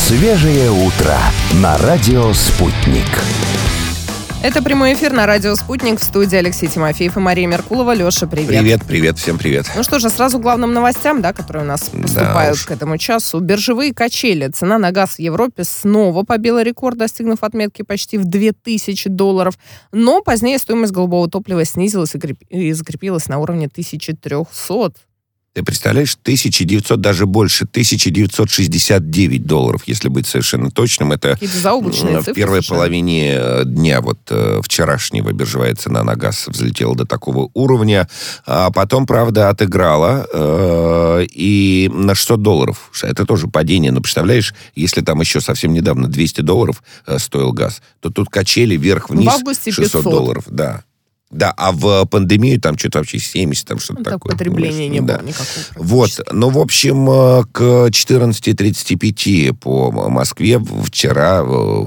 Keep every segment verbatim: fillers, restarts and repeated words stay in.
Свежее утро на радио «Спутник». Это прямой эфир на радио «Спутник», в студии Алексей Тимофеев и Мария Меркулова. Леша, привет. Привет, привет, всем привет. Ну что же, сразу к главным новостям, да, которые у нас поступают да к этому часу. Биржевые качели. Цена на газ в Европе снова побила рекорд, достигнув отметки почти в две тысячи долларов. Но позднее стоимость голубого топлива снизилась и, креп... и закрепилась на уровне тысяча триста. Ты представляешь, тысяча девятьсот, даже больше, тысяча девятьсот шестьдесят девять долларов, если быть совершенно точным. Это заоблачные в цифры первой совершенно. половине дня вот вчерашнего биржевая цена на газ взлетела до такого уровня. А потом, правда, отыграла э, и на шестьсот долларов. Это тоже падение. Но представляешь, если там еще совсем недавно двести долларов стоил газ, то тут качели вверх-вниз шестьсот долларов. Да. Да, а в пандемию там что-то вообще семьдесят, там что-то ну, такое. Так потребления не да. было никакого. Вот, ну, в общем, к четырнадцати тридцати пяти по Москве вчера,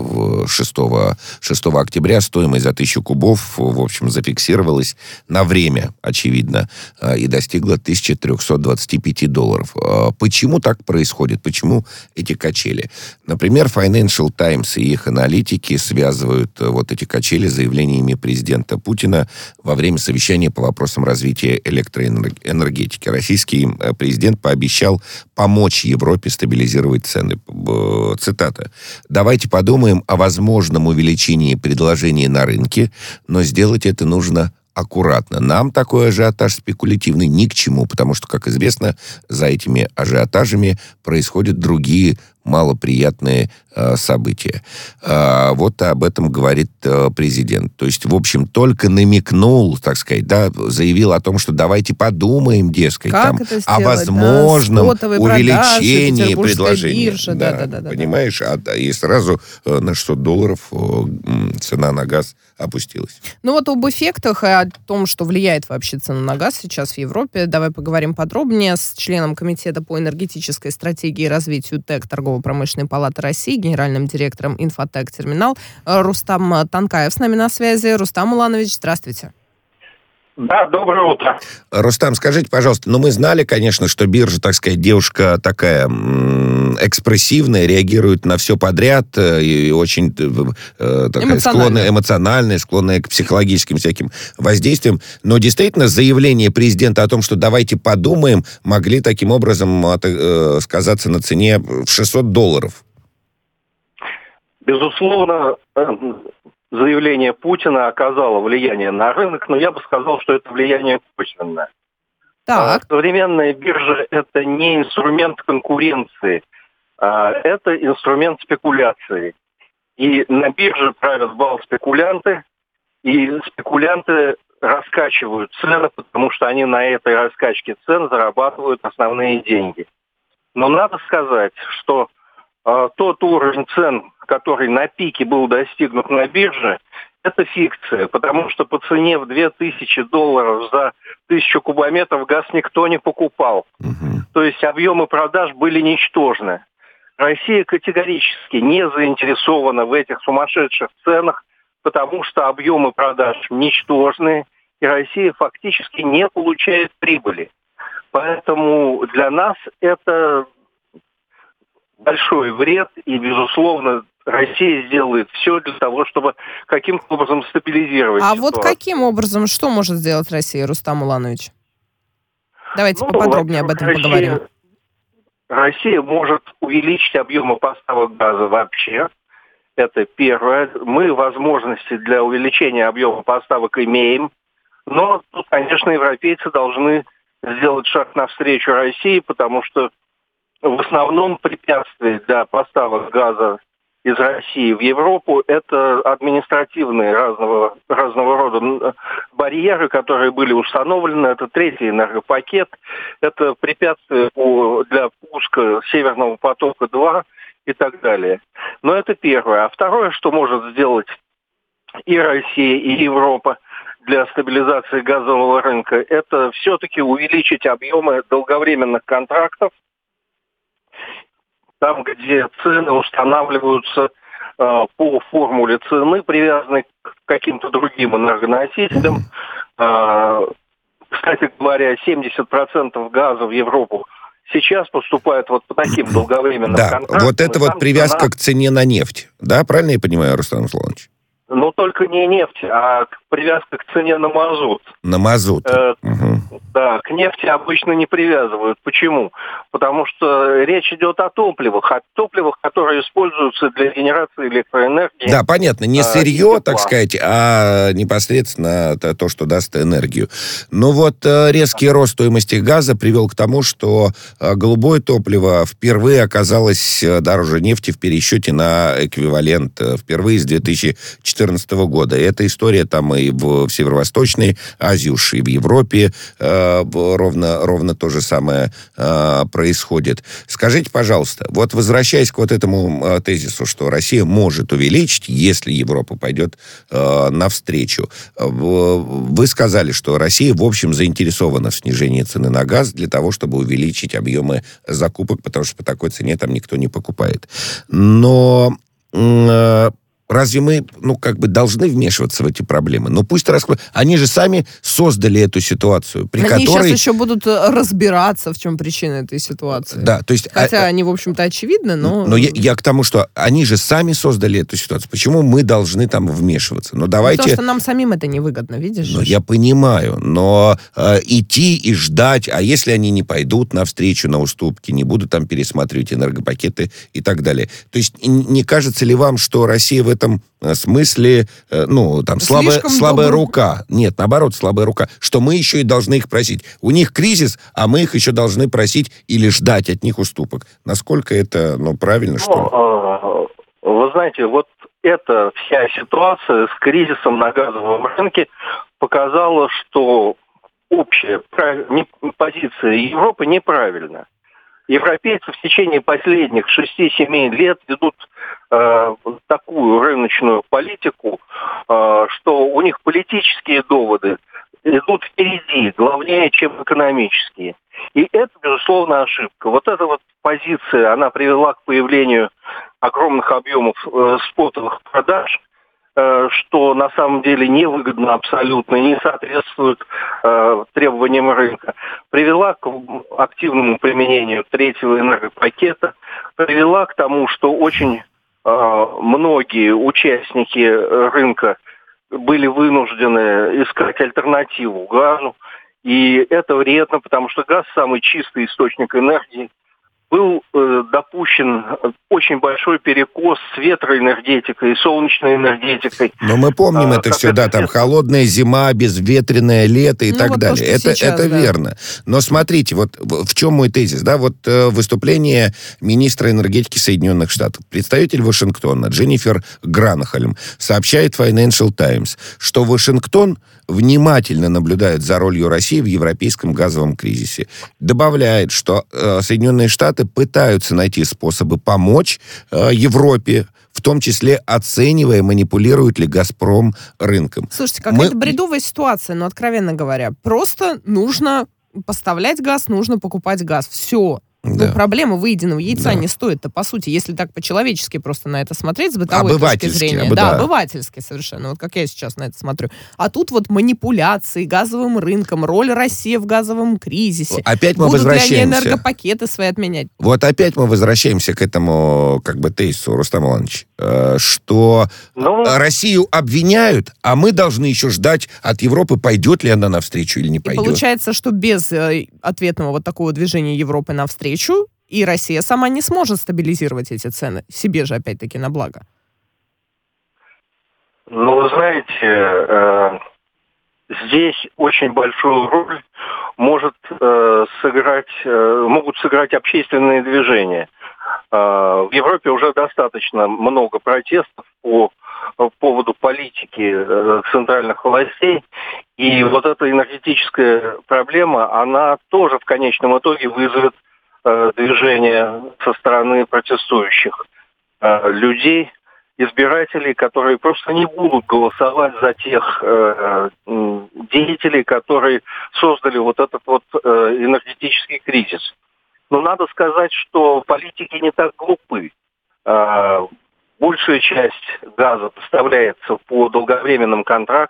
шестого октября, стоимость за тысячу кубов, в общем, зафиксировалась на время, очевидно, и достигла тысяча триста двадцать пять долларов. Почему так происходит? Почему эти качели? Например, Financial Times и их аналитики связывают вот эти качели с заявлениями президента Путина во время совещания по вопросам развития электроэнергетики. Российский президент пообещал помочь Европе стабилизировать цены. Цитата. «Давайте подумаем о возможном увеличении предложения на рынке, но сделать это нужно аккуратно. Нам такой ажиотаж спекулятивный ни к чему, потому что, как известно, за этими ажиотажами происходят другие малоприятные э, события». Э, вот об этом говорит э, президент. То есть, в общем, только намекнул, так сказать, да, заявил о том, что давайте подумаем, дескать, там, сделать, о возможном да, увеличении продажи, предложения. Биржа, да, да, да, да, понимаешь? А, и сразу э, на шестьсот долларов э, цена на газ опустилась. Ну вот об эффектах и о том, что влияет вообще цена на газ сейчас в Европе, давай поговорим подробнее с членом Комитета по энергетической стратегии и развитию ТЭК Торгово-промышленной палаты России, генеральным директором «Инфотек Терминал» Рустам Танкаев с нами на связи. Рустам Уланович, здравствуйте. Да, доброе утро. Рустам, скажите, пожалуйста, ну мы знали, конечно, что биржа, так сказать, девушка такая м- экспрессивная, реагирует на все подряд и очень э, такая склонная, эмоциональная, склонная к психологическим всяким воздействиям. Но действительно, заявление президента о том, что давайте подумаем, могли таким образом э, сказаться на цене в шестьсот долларов. Безусловно, заявление Путина оказало влияние на рынок, но я бы сказал, что это влияние косвенное. Так. Современная биржа – это не инструмент конкуренции, а это инструмент спекуляции. И на бирже правят бал спекулянты, и спекулянты раскачивают цены, потому что они на этой раскачке цен зарабатывают основные деньги. Но надо сказать, что э, тот уровень цен, который на пике был достигнут на бирже, это фикция, потому что по цене в две тысячи долларов за тысячу кубометров газ никто не покупал. Угу. То есть объемы продаж были ничтожны. Россия категорически не заинтересована в этих сумасшедших ценах, потому что объемы продаж ничтожные, и Россия фактически не получает прибыли. Поэтому для нас это большой вред, и, безусловно, Россия сделает все для того, чтобы каким-то образом стабилизировать а ситуацию. Вот каким образом, что может сделать Россия, Рустам Уланович? Давайте ну, поподробнее об этом Россия, поговорим. Россия может увеличить объемы поставок газа вообще. Это первое. Мы возможности для увеличения объема поставок имеем. Но тут, конечно, европейцы должны сделать шаг навстречу России, потому что в основном препятствие для поставок газа из России в Европу – это административные разного, разного рода барьеры, которые были установлены. Это третий энергопакет, это препятствие для пуска Северного потока-два и так далее. Но это первое. А второе, что может сделать и Россия, и Европа для стабилизации газового рынка, это все-таки увеличить объемы долговременных контрактов, там, где цены устанавливаются э, по формуле цены, привязанной к каким-то другим энергоносителям. Э, кстати говоря, семьдесят процентов газа в Европу сейчас поступают вот по таким долговременным Да, контрактам. вот это вот привязка цена... к цене на нефть. Да, правильно я понимаю, Рустам Асланович? Ну, только не нефть, а привязка к цене на мазут. На мазут. Э, угу. Да, к нефти обычно не привязывают. Почему? Потому что речь идет о топливах, о топливах, которые используются для генерации электроэнергии. Да, понятно, не сырье, э, так сказать, а непосредственно то, что даст энергию. Но вот резкий рост стоимости газа привел к тому, что голубое топливо впервые оказалось дороже нефти в пересчете на эквивалент впервые с две тысячи четырнадцатого года. И эта история там и в Северо-Восточной Азии, уж и в Европе э, ровно, ровно то же самое э, происходит. Скажите, пожалуйста, вот возвращаясь к вот этому э, тезису, что Россия может увеличить, если Европа пойдет э, навстречу. Э, вы сказали, что Россия, в общем, заинтересована в снижении цены на газ для того, чтобы увеличить объемы закупок, потому что по такой цене там никто не покупает. Но... Э, Разве мы, ну, как бы должны вмешиваться в эти проблемы? Ну, пусть раскроют. Они же сами создали эту ситуацию, при они которой... сейчас еще будут разбираться, в чем причина этой ситуации. Да, то есть... Хотя а... они, в общем-то, очевидны, но... Но я, я к тому, что они же сами создали эту ситуацию. Почему мы должны там вмешиваться? Ну, давайте... Потому что нам самим это невыгодно, видишь? Ну, я понимаю, но э, идти и ждать, а если они не пойдут навстречу, на уступки, не будут там пересматривать энергопакеты и так далее. То есть не кажется ли вам, что Россия в этом смысле, э, ну, там, слабая, слабая рука? Нет, наоборот, слабая рука. Что мы еще и должны их просить. У них кризис, а мы их еще должны просить или ждать от них уступок. Насколько это, ну, правильно, что ли? Ну, вы знаете, вот эта вся ситуация с кризисом на газовом рынке показала, что общая позиция Европы неправильна. Европейцы в течение последних шести-семи лет ведут э, такую рыночную политику, э, что у них политические доводы идут впереди, главнее, чем экономические. И это, безусловно, ошибка. Вот эта вот позиция, она привела к появлению огромных объемов э, спотовых продаж, что на самом деле невыгодно абсолютно, не соответствует э, требованиям рынка, привела к активному применению третьего энергопакета, привела к тому, что очень э, многие участники рынка были вынуждены искать альтернативу газу, и это вредно, потому что газ самый чистый источник энергии. Был э, допущен очень большой перекос с ветроэнергетикой и солнечной энергетикой. Но мы помним а, это все, да, там холодная зима, безветренное лето и ну, так вот далее. То, это сейчас, это да. верно. Но смотрите, вот в чем мой тезис, да, вот э, выступление министра энергетики Соединенных Штатов. Представитель Вашингтона Дженнифер Гранхольм сообщает Financial Times, что Вашингтон внимательно наблюдает за ролью России в европейском газовом кризисе. Добавляет, что э, Соединенные Штаты пытаются найти способы помочь э, Европе, в том числе оценивая, манипулирует ли «Газпром» рынком. Слушайте, какая-то Мы... бредовая ситуация, но, откровенно говоря, просто нужно поставлять газ, нужно покупать газ. Все. Да. Ну, проблема выеденного яйца да. не стоит-то, по сути, если так по-человечески просто на это смотреть, с бытовой точки зрения. Об, да, да, обывательски совершенно, вот как я сейчас на это смотрю. А тут вот манипуляции газовым рынком, роль России в газовом кризисе. Опять мы Будут возвращаемся. ли они энергопакеты свои отменять? Вот опять мы возвращаемся к этому, как бы, тезису, Рустам Иванович, что ну... Россию обвиняют, а мы должны еще ждать от Европы, пойдет ли она навстречу или не пойдет. И получается, что без ответного вот такого движения Европы навстречу и Россия сама не сможет стабилизировать эти цены. Себе же, опять-таки, на благо. Ну, вы знаете, э, здесь очень большую роль может э, сыграть, э, могут сыграть общественные движения. Э, в Европе уже достаточно много протестов по, по поводу политики э, центральных властей. И вот эта энергетическая проблема, она тоже в конечном итоге вызовет движение со стороны протестующих э, людей, избирателей, которые просто не будут голосовать за тех э, деятелей, которые создали вот этот вот э, энергетический кризис. Но надо сказать, что политики не так глупы. Э, большая часть газа поставляется по долговременным контрактам,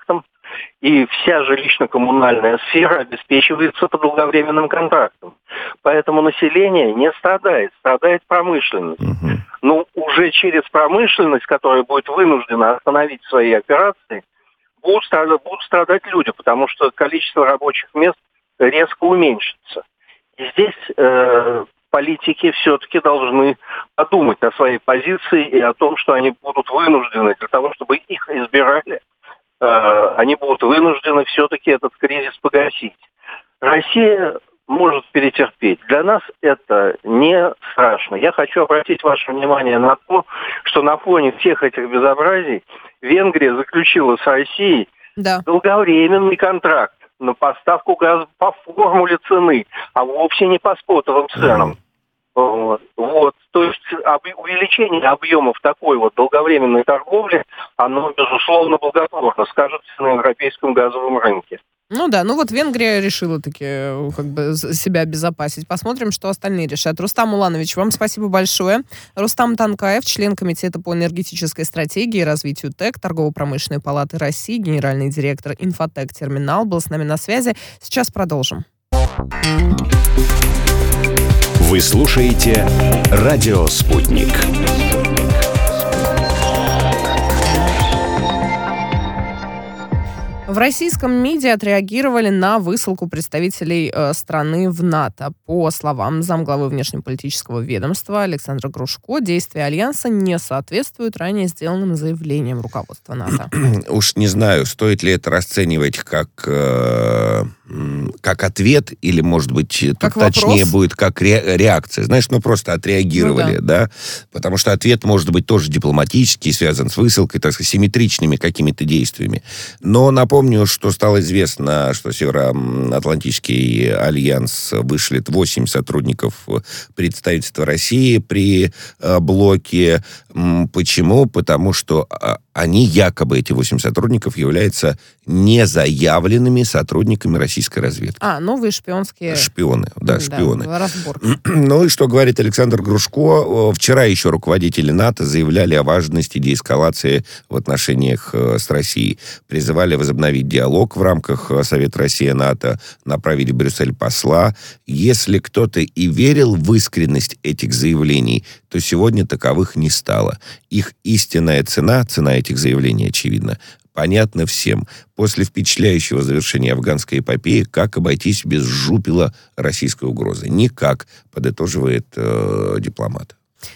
И вся жилищно-коммунальная сфера обеспечивается по долговременным контрактам. Поэтому население не страдает, страдает промышленность. Угу. Ну, уже через промышленность, которая будет вынуждена остановить свои операции, будут страдать, будут страдать люди, потому что количество рабочих мест резко уменьшится. И здесь э, политики все-таки должны подумать о своей позиции и о том, что они будут вынуждены для того, чтобы их избирали, э, они будут вынуждены все-таки этот кризис погасить. Россия может перетерпеть. Для нас это не страшно. Я хочу обратить ваше внимание на то, что на фоне всех этих безобразий Венгрия заключила с Россией да. долговременный контракт на поставку газа по формуле цены, а вовсе не по спотовым ценам. Вот. вот. То есть об, увеличение объемов такой вот долговременной торговли, оно, безусловно, благотворно скажется на европейском газовом рынке. Ну да, ну вот Венгрия решила таки как бы себя обезопасить. Посмотрим, что остальные решат. Рустам Уланович, вам спасибо большое. Рустам Танкаев, член Комитета по энергетической стратегии и развитию ТЭК Торгово-промышленной палаты России, генеральный директор Инфотек Терминал, был с нами на связи. Сейчас продолжим. Вы слушаете «Радио Спутник». В российском МИДе отреагировали на высылку представителей э, страны в НАТО. По словам замглавы внешнеполитического ведомства Александра Грушко, действия Альянса не соответствуют ранее сделанным заявлениям руководства НАТО. Уж не знаю, стоит ли это расценивать как, э, как ответ, или, может быть, как тут точнее вопрос? будет как ре- реакция. Знаешь, ну просто отреагировали, ну, да. да? Потому что ответ может быть тоже дипломатический, связан с высылкой, так сказать, симметричными какими-то действиями. Но напомню, Помню, что стало известно, что Североатлантический альянс вышлет восемь сотрудников представительства России при э, блоке. Почему? Потому что они, якобы эти восемь сотрудников, являются незаявленными сотрудниками российской разведки. А, новые шпионские... Шпионы, да, шпионы. Да, разборки. Ну и что говорит Александр Грушко? Вчера еще руководители НАТО заявляли о важности деэскалации в отношениях с Россией. Призывали возобновить диалог в рамках Совета Россия-НАТО, направили в Брюссель посла. Если кто-то и верил в искренность этих заявлений, то сегодня таковых не стало. Их истинная цена, цена этих заявлений, очевидно, понятно всем. После впечатляющего завершения афганской эпопеи, как обойтись без жупела российской угрозы? Никак, подытоживает э, дипломат.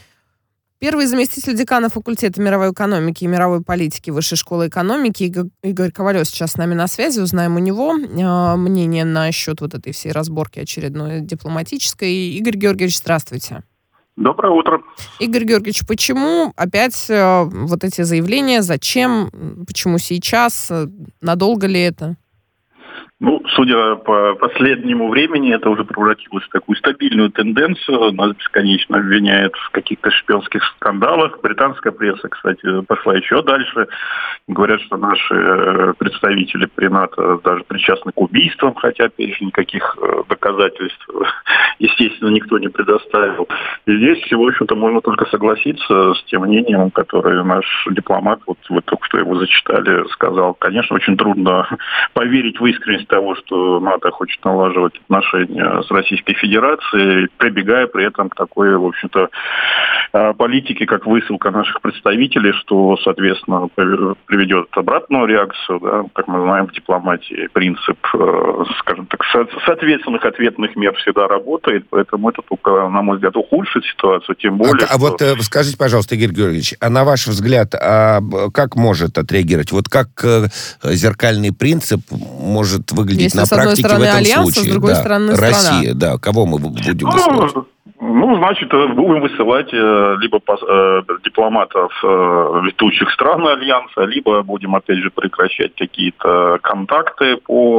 Первый заместитель декана факультета мировой экономики и мировой политики Высшей школы экономики Игорь Ковалев сейчас с нами на связи. Узнаем у него э, мнение насчет вот этой всей разборки очередной дипломатической. Игорь Георгиевич, здравствуйте. Доброе утро. Игорь Георгиевич, почему опять э, вот эти заявления? Зачем? Почему сейчас? Надолго ли это? Ну, судя по последнему времени, это уже превратилось в такую стабильную тенденцию. Нас бесконечно обвиняют в каких-то шпионских скандалах. Британская пресса, кстати, пошла еще дальше. Говорят, что наши представители при НАТО даже причастны к убийствам, хотя, опять же, никаких доказательств, естественно, никто не предоставил. И здесь, в общем-то, можно только согласиться с тем мнением, которое наш дипломат, вот вы только что его зачитали, сказал. Конечно, очень трудно поверить в искренность того, что НАТО хочет налаживать отношения с Российской Федерацией, прибегая при этом к такой, в общем-то, политике, как высылка наших представителей, что, соответственно, приведет к обратную реакцию, да, как мы знаем, в дипломатии принцип, скажем так, соответственных ответных мер всегда работает, поэтому это только, на мой взгляд, ухудшит ситуацию, тем более... А, а вот э, скажите, пожалуйста, Игорь Георгиевич, а на ваш взгляд, а как может отреагировать? Вот как э, зеркальный принцип может выглядеть Если на практике в этом Альянс, случае? С другой да. стороны, Россия, страна. да. Кого мы будем высылать? Ну, значит, будем высылать либо дипломатов ведущих стран Альянса, либо будем, опять же, прекращать какие-то контакты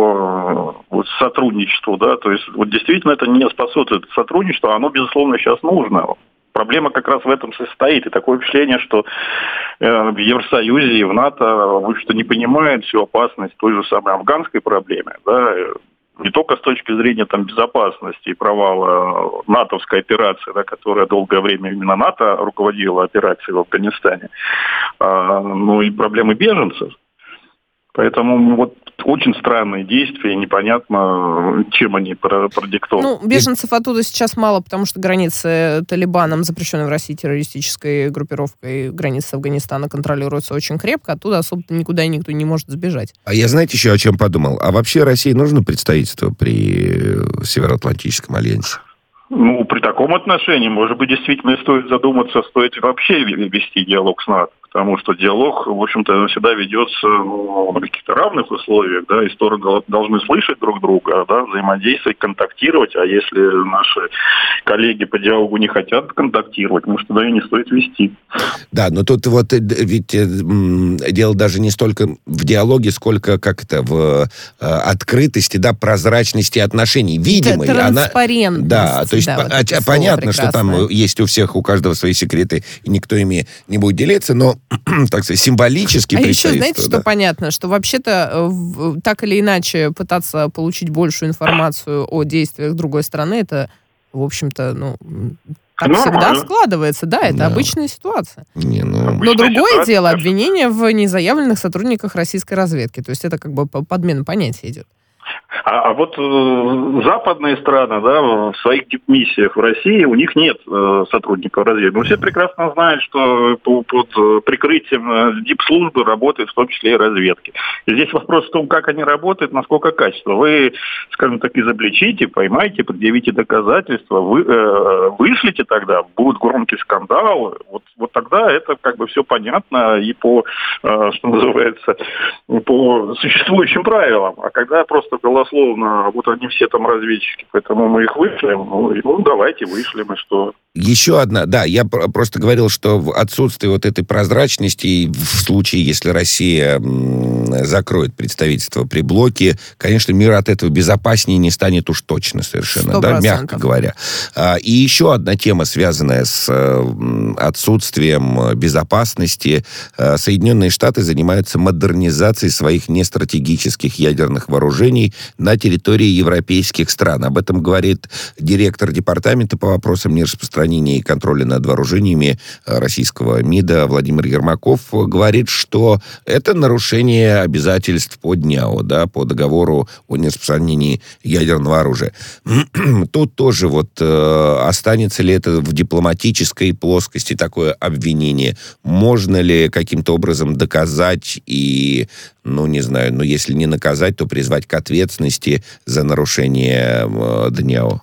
по вот, сотрудничеству, да, то есть вот действительно это не способствует сотрудничеству, оно, безусловно, сейчас нужно. Проблема как раз в этом состоит. И такое впечатление, что э, в Евросоюзе и в НАТО, в общем-то, не понимают всю опасность той же самой афганской проблемы. Да? Не только с точки зрения там, безопасности и провала натовской операции, да, которая долгое время именно НАТО руководила операцией в Афганистане, а, но и проблемы беженцев. Поэтому вот очень странные действия, непонятно, чем они продиктованы. Ну, беженцев оттуда сейчас мало, потому что границы Талибаном, запрещенной в России террористической группировкой, границы Афганистана контролируются очень крепко, оттуда особо никуда и никто не может сбежать. А я, знаете, еще о чем подумал? А вообще России нужно представительство при Североатлантическом альянсе? Ну, при таком отношении, может быть, действительно стоит задуматься, стоит вообще вести диалог с НАТО. Потому что диалог, в общем-то, всегда ведется ну, на каких-то равных условиях, да, и стороны должны слышать друг друга, да, взаимодействовать, контактировать, а если наши коллеги по диалогу не хотят контактировать, может, тогда и не стоит вести. Да, но тут вот ведь дело даже не столько в диалоге, сколько как это, в открытости, да, прозрачности отношений, видимой. Транспарентность. Да, то есть да, по- вот понятно, что там прекрасное. есть у всех, у каждого свои секреты, и никто ими не будет делиться, но так сказать, символически а представительство. еще, знаете, да. что понятно? Что вообще-то в, так или иначе пытаться получить большую информацию о действиях другой страны, это, в общем-то, ну, так Нормально. всегда складывается. Да, это Да. обычная ситуация. Не, ну... Но другое ситуация, дело конечно. обвинение в незаявленных сотрудниках российской разведки. То есть это как бы по- подмена понятия идет. А, а вот э, западные страны, да, в своих дипмиссиях в России у них нет э, сотрудников разведки. Но все прекрасно знают, что по, под э, прикрытием э, дипслужбы работает в том числе и разведки. И здесь вопрос в том, как они работают, насколько качество. Вы, скажем так, изобличите, поймайте, предъявите доказательства, вы, э, вышлите тогда, будут громкие скандалы. Вот, вот тогда это как бы все понятно и по, э, что называется, по существующим правилам. А когда просто голословно, вот они все там разведчики, поэтому мы их вышлем, ну, ну давайте вышлем, и что? Еще одна, да, я пр- просто говорил, что в отсутствие вот этой прозрачности, и в случае, если Россия м, закроет представительство при блоке, конечно, мир от этого безопаснее не станет уж точно совершенно, сто да, процентов. мягко говоря. А, и еще одна тема, связанная с э, отсутствием безопасности. Э, Соединенные Штаты занимаются модернизацией своих нестратегических ядерных вооружений на территории европейских стран. Об этом говорит директор департамента по вопросам нераспространения и контроля над вооружениями российского МИДа Владимир Ермаков. Говорит, что это нарушение обязательств по ДНЯО, да, по договору о нераспространении ядерного оружия. Тут тоже вот э, останется ли это в дипломатической плоскости такое обвинение? Можно ли каким-то образом доказать и, ну, не знаю, ну, если не наказать, то призвать к ответственности за нарушение э, ДНЯО?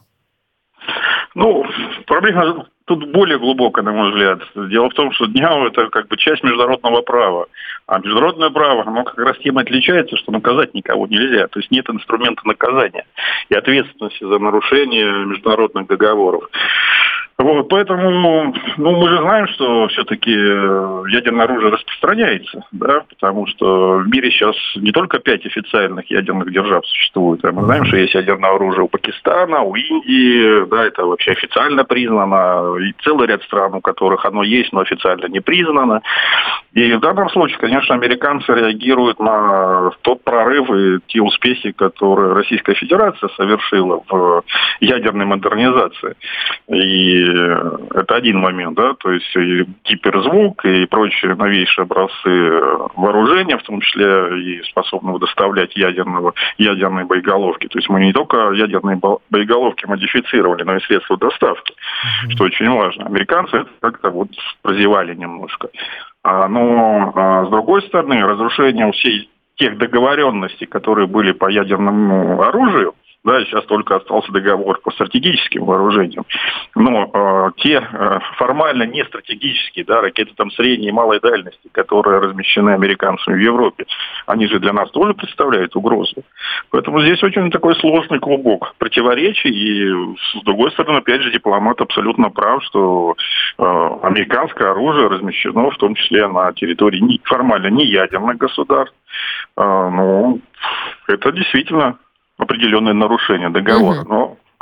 Ну, проблема тут более глубокая, на мой взгляд. Дело в том, что ДНЯО – это как бы часть международного права. А международное право, оно как раз тем и отличается, что наказать никого нельзя. То есть нет инструмента наказания и ответственности за нарушение международных договоров. Вот, поэтому, ну, мы же знаем, что все-таки ядерное оружие распространяется, да, потому что в мире сейчас не только пять официальных ядерных держав существует, а мы знаем, что есть ядерное оружие у Пакистана, у Индии, да, это вообще официально признано, и целый ряд стран, у которых оно есть, но официально не признано. И в данном случае, конечно, американцы реагируют на тот прорыв и те успехи, которые Российская Федерация совершила в ядерной модернизации. И это один момент, да, то есть и гиперзвук и прочие новейшие образцы вооружения, в том числе и способного доставлять ядерного, ядерные боеголовки. То есть мы не только ядерные боеголовки модифицировали, но и средства доставки, mm-hmm. что очень важно. Американцы это как-то вот прозевали немножко. А, но а, с другой стороны, разрушение всей тех договоренностей, которые были по ядерному оружию, да, сейчас только остался договор по стратегическим вооружениям. Но э, те э, формально не стратегические, да, ракеты там средней и малой дальности, которые размещены американцами в Европе, они же для нас тоже представляют угрозу. Поэтому здесь очень такой сложный клубок противоречий. И, с другой стороны, опять же, дипломат абсолютно прав, что э, американское оружие размещено в том числе на территории не, формально не ядерных государств. Э, ну, это действительно определенное нарушение договора. Uh-huh. Но к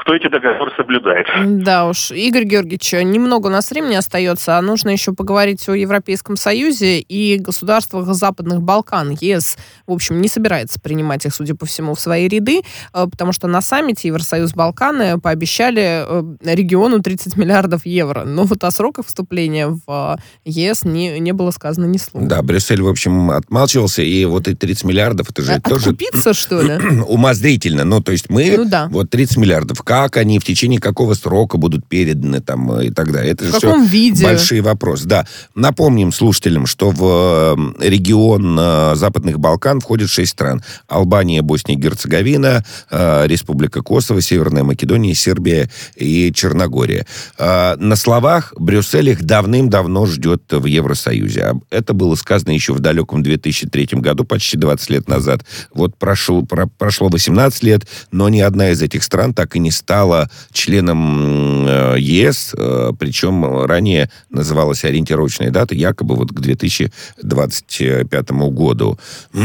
кто эти договоры соблюдает. Да уж. Игорь Георгиевич, немного у нас времени остается, а нужно еще поговорить о Европейском Союзе и государствах Западных Балкан. ЕС, в общем, не собирается принимать их, судя по всему, в свои ряды, потому что на саммите Евросоюз-Балканы пообещали региону тридцать миллиардов евро. Но вот о сроках вступления в ЕС не, не было сказано ни слова. Да, Брюссель, в общем, отмалчивался, и вот эти тридцать миллиардов, это же а, тоже... Откупиться, что ли? Умозрительно. Ну, то есть мы, ну, да. вот тридцать миллиардов, как они, в течение какого срока будут переданы там и так далее. Это в же каком все виде? Большие вопросы. Да. Напомним слушателям, что в регион Западных Балкан входит шесть стран. Албания, Босния и Герцеговина, Республика Косово, Северная Македония, Сербия и Черногория. На словах Брюссель их давным-давно ждет в Евросоюзе. Это было сказано еще в далеком две тысячи третьем году, почти двадцать лет назад. Вот прошло, про, прошло восемнадцать лет, но ни одна из этих стран так и не стала членом ЕС, причем ранее называлась ориентировочная дата, якобы вот к две тысячи двадцать пятому году.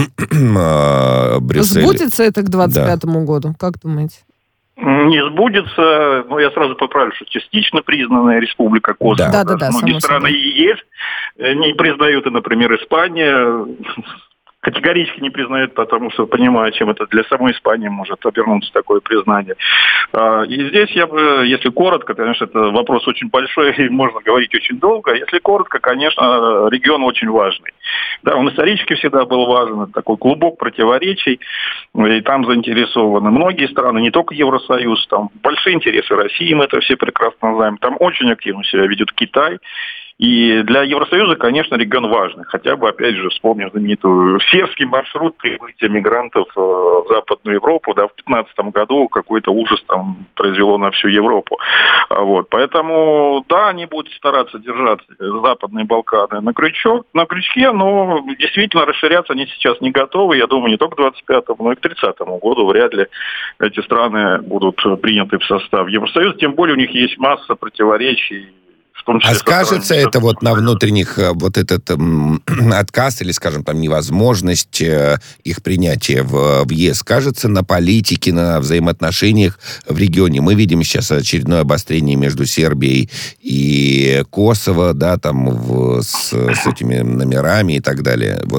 Брюссель... Сбудется это к двадцать пятому да. году, как думаете? Не сбудется, но я сразу поправлю, что частично признанная Республика Косово. Да, да, да. Многие страны ЕС не признают, и, например, Испания категорически не признают, потому что понимают, чем это для самой Испании может обернуться такое признание. И здесь я бы, если коротко, конечно, это вопрос очень большой, и можно говорить очень долго. Если коротко, конечно, регион очень важный. Да, он исторически всегда был важен, это такой клубок противоречий, и там заинтересованы многие страны, не только Евросоюз, там большие интересы России, мы это все прекрасно знаем, там очень активно себя ведет Китай. И для Евросоюза, конечно, регион важный. Хотя бы, опять же, вспомним знаменитый сербский маршрут прибытия мигрантов в Западную Европу. Да, в пятнадцатом году какой-то ужас там произвело на всю Европу. Вот. Поэтому, да, они будут стараться держать Западные Балканы на крючок, на крючке, но действительно расширяться они сейчас не готовы. Я думаю, не только к двадцать пятому, но и к тридцатому году вряд ли эти страны будут приняты в состав Евросоюза. Тем более у них есть масса противоречий. А скажется это вот на внутренних, вот этот м, отказ или, скажем, там невозможность э, их принятия в, в ЕС, скажется на политике, на взаимоотношениях в регионе. Мы видим сейчас очередное обострение между Сербией и Косово, да, там в, с, с этими номерами и так далее. Вот.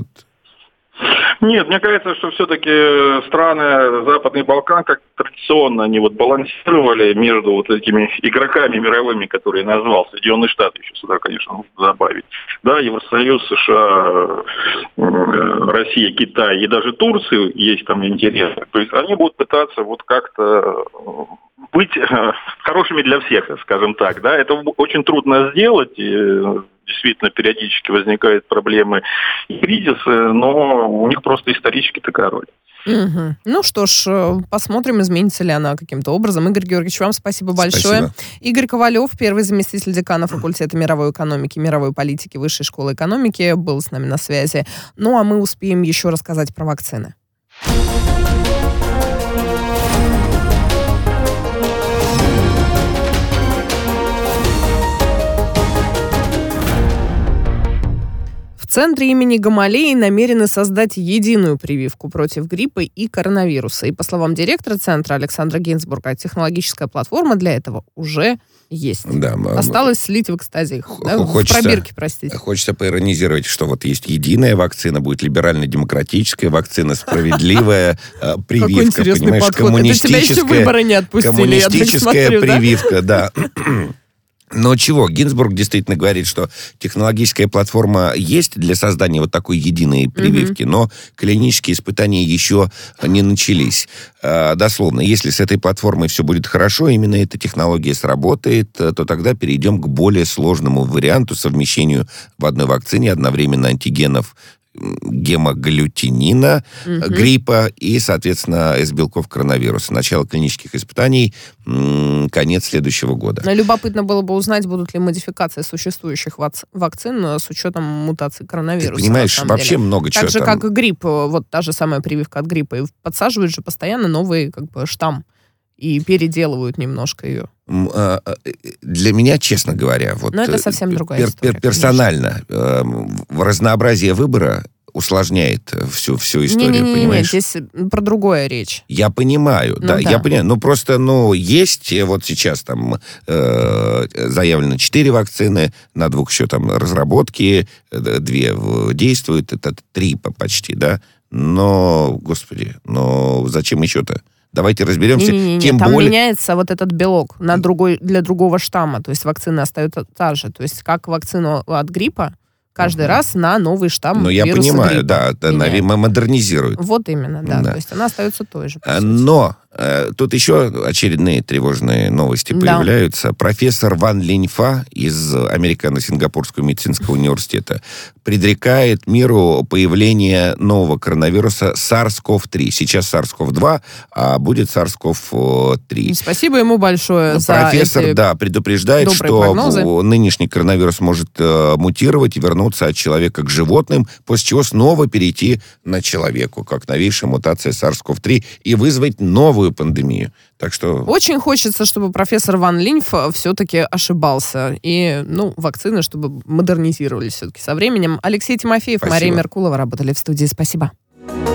Нет, мне кажется, что все-таки страны Западных Балкан, как традиционно, они вот балансировали между вот этими игроками мировыми, которые я назвал, Соединенные Штаты, еще сюда, конечно, нужно добавить. Да, Евросоюз, США, Россия, Китай и даже Турция есть там интересы. То есть они будут пытаться вот как-то быть хорошими для всех, скажем так. Да, это очень трудно сделать. И действительно, периодически возникают проблемы и кризисы, но у них просто исторически такая роль. Угу. Ну что ж, посмотрим, изменится ли она каким-то образом. Игорь Георгиевич, вам спасибо большое. Спасибо. Игорь Ковалев, первый заместитель декана факультета мировой экономики, мировой политики Высшей школы экономики, был с нами на связи. Ну а мы успеем еще рассказать про вакцины. В центре имени Гамалеи намерены создать единую прививку против гриппа и коронавируса. И, по словам директора центра Александра Гинзбурга, технологическая платформа для этого уже есть. Да, осталось слить в экстазе их. Да, в пробирке, простите. Хочется поиронизировать, что вот есть единая вакцина, будет либерально-демократическая вакцина, справедливая прививка. Какой интересный подход. Это тебя еще выборы не отпустили. Коммунистическая прививка, да. Но чего? Гинзбург действительно говорит, что технологическая платформа есть для создания вот такой единой прививки, mm-hmm. но клинические испытания еще не начались. Дословно, если с этой платформой все будет хорошо, именно эта технология сработает, то тогда перейдем к более сложному варианту совмещению в одной вакцине одновременно антигенов гемоглютинина, угу. гриппа и, соответственно, S-белков коронавируса. Начало клинических испытаний м- конец следующего года. Любопытно было бы узнать, будут ли модификации существующих вац- вакцин с учетом мутации коронавируса. Ты понимаешь, вообще деле. много чего. Так же, там... как и грипп, вот та же самая прививка от гриппа. И подсаживают же постоянно новый как бы штамм и переделывают немножко ее. Для меня, честно говоря, вот... Но это совсем другая пер- история. Персонально, конечно. Разнообразие выбора усложняет всю, всю историю, Не-не-не, понимаешь? здесь про другое речь. Я понимаю, Ну да, да. я понимаю. Ну, просто, ну, есть вот сейчас там э, заявлено четыре вакцины, на двух еще там разработки, э, две в- действуют, это три по- почти, да. Но, господи, но зачем еще-то? Давайте разберемся. Не-не-не, Тем там более... меняется вот этот белок на другой, для другого штамма, то есть вакцина остается та же. То есть как вакцину от гриппа, каждый Мгм. раз на новый штамм Ну, я вируса понимаю, гриппа да, это, меняют. наверное, модернизируют. Вот именно, да. Да. То есть она остается той же. по А, сути. Но э, тут еще очередные тревожные новости Да. появляются. Профессор Ван Линьфа из Американо-Сингапурского медицинского университета предрекает миру появление нового коронавируса SARS-си о ви три. Сейчас SARS-си о ви два, а будет SARS-си о ви три. И спасибо ему большое за Профессор, эти... да, предупреждает, добрые что прогнозы. в- нынешний коронавирус может э, мутировать и вернуться от человека к животным, после чего снова перейти на человеку, как новейшая мутация SARS-си о ви три, и вызвать новую пандемию. Так что... Очень хочется, чтобы профессор Ван Линьф все-таки ошибался. И, ну, вакцины, чтобы модернизировались все-таки со временем. Алексей Тимофеев, Спасибо. Мария Меркулова работали в студии. Спасибо.